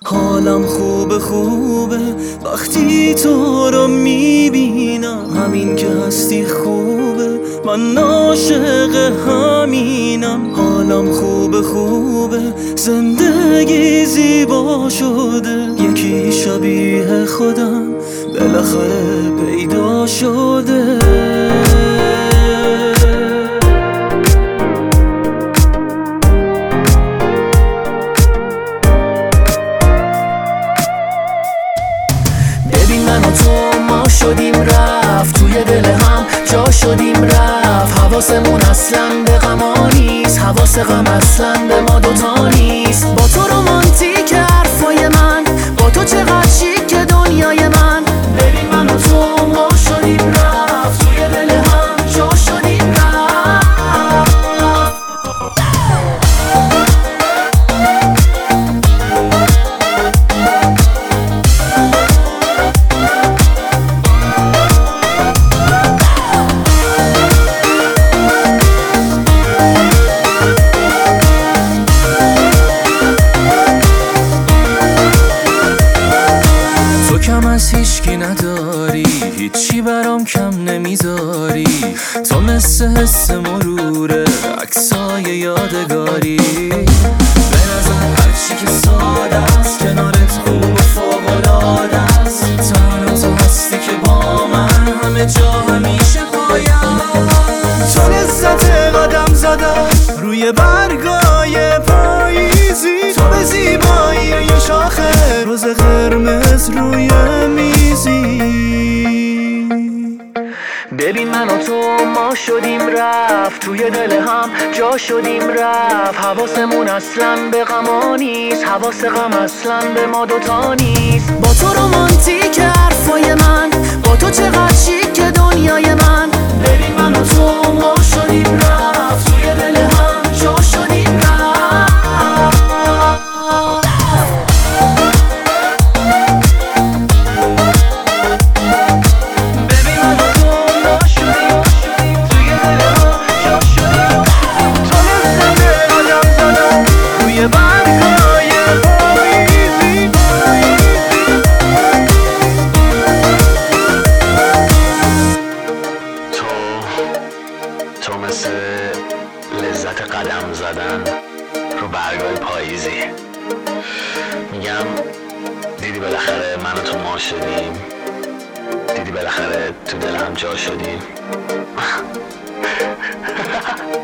حالم خوبه وقتی تو رو میبینم، همین که هستی خوبه، من عاشق همینم. حالم خوبه زندگی زیبا شده، یکی شبیه خودم بالاخره پیدا شده. ببین من و تو ما شدیم رفت، توی دل هم جا شدیم رفت. حواسمون اصلا به غما نیست، حواس غم اصلا به ما دوتا نیست. با تو رومانتیک حرفای من، با تو چقدر شیک دنیای من. ببین من و تو ما شدیم رفت، توی دل هم جا شدیم رفت. کم از هیچکی نداری، هیچی برام کم نمیذاری. تو مثل حس مروره، عکسای یادگاری. به نظر هرچی که ساده است، کنارت خوب فوق‌العاده است. تنها تو هستی که با من همه جا همیشه پایم. تو لذت قدم زدن روی برگای پاییزی، تو به زیبایی یه شاخه روز قرمز روی میزی. ببین من و تو ما شدیم رفت، توی دل هم جا شدیم رفت. حواسمون اصلا به غما نیست، حواس غم اصلا به ما دوتا نیست. با تو رومانتیک حرفای من، با تو چقدر شیک دنیای من. ببین من و تو ما شدیم رفت، توی دل هم جا شدیم رفت. تو مثل لذت قدم زدن رو برگای پاییزی. میگم دیدی بالاخره من و تو ما شدیم، دیدی بالاخره تو دلم جا شدیم.